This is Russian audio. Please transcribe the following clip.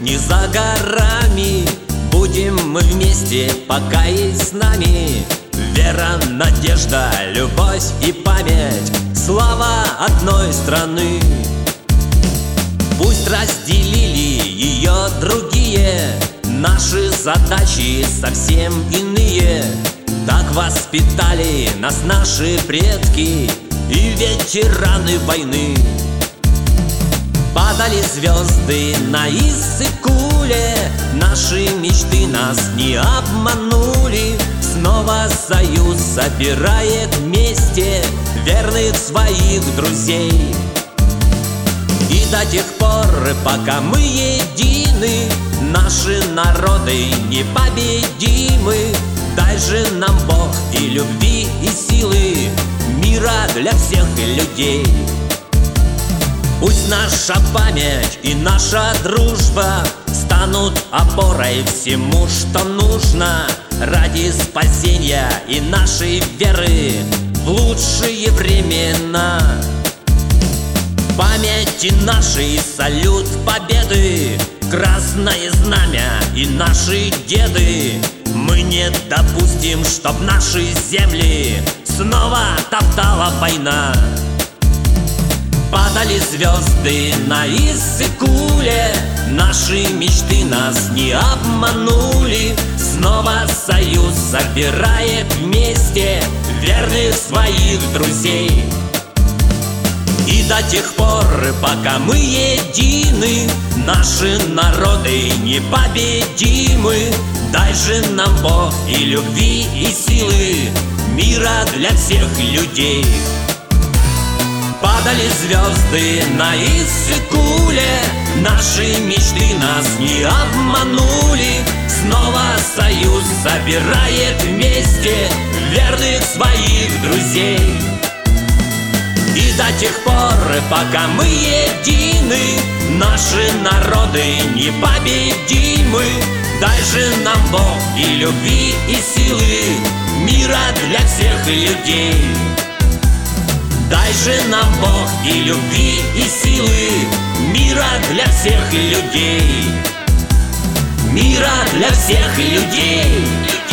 не за горами. Будем мы вместе, пока есть с нами вера, надежда, любовь и память, слава одной страны. Пусть разделили ее другие, наши задачи совсем иные. Так воспитали нас наши предки и ветераны войны. Падали звезды на Иссык-Куле, наши мечты нас не обманули. Снова союз собирает вместе верных своих друзей. И до тех пор, пока мы едины, наши народы непобедимы. Дай же нам Бог и любви, и силы, мира для всех людей. Пусть наша память и наша дружба станут опорой всему, что нужно ради спасения и нашей веры в лучшие времена. Памяти нашей салют победы, красное знамя и наши деды. Мы не допустим, чтоб наши земли снова топтала война. Падали звезды на Иссык-Куле, наши мечты нас не обманули. Снова союз собирает вместе верных своих друзей. И до тех пор, пока мы едины, наши народы непобедимы. Дай же нам Бог и любви, и силы, мира для всех людей. Падали звезды на Иссык-Куле, наши мечты нас не обманули. Снова союз собирает вместе верных своих друзей. И до тех пор, пока мы едины, наши народы непобедимы. Дай же нам Бог и любви, и силы, мира для всех людей. Дай же нам Бог и любви, и силы, мира для всех людей. Мира для всех людей.